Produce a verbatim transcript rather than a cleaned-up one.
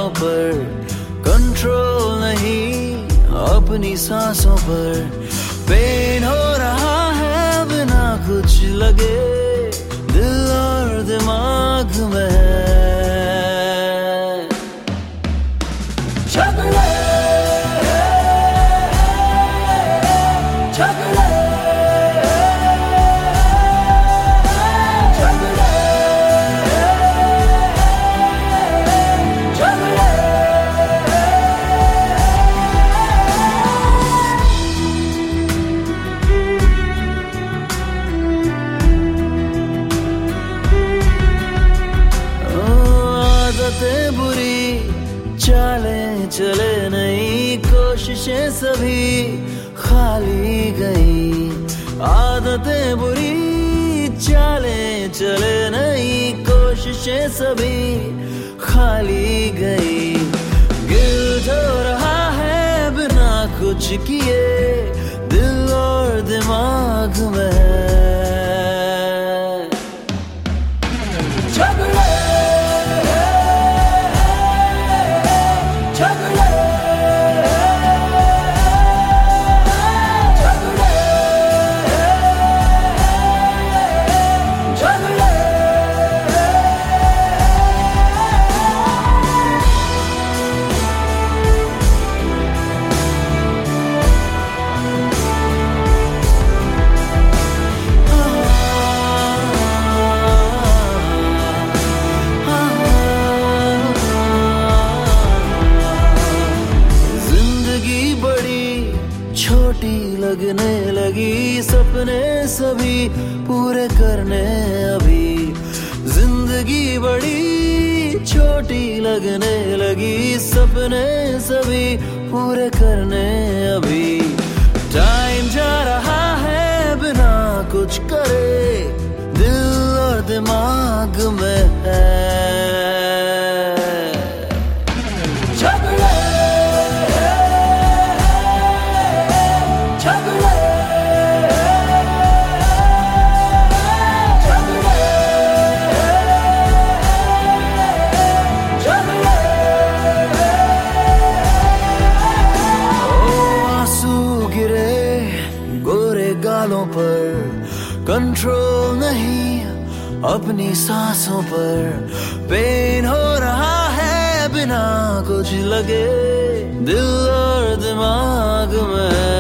पर, कंट्रोल नहीं अपनी सांसों पर। पेन हो रहा है बिना कुछ लगे, दिल और दिमाग में झगड़े झगड़े बुरी चालें चले नहीं, कोशिशें सभी खाली गई। आदतें बुरी चालें चले नहीं, कोशिशें सभी खाली गई। गिल्ट हो रहा है बिना कुछ किए, दिल और दिमाग में झगड़े छोटी लगने लगी, सपने सभी पूरे करने अभी। जिंदगी बड़ी छोटी लगने लगी, सपने सभी पूरे करने अभी। टाइम जा रहा है बिना कुछ करे, दिल और दिमाग में है झगड़े गालों पर, कंट्रोल नहीं अपनी सांसों पर। पेन हो रहा है बिना कुछ लगे, दिल और दिमाग में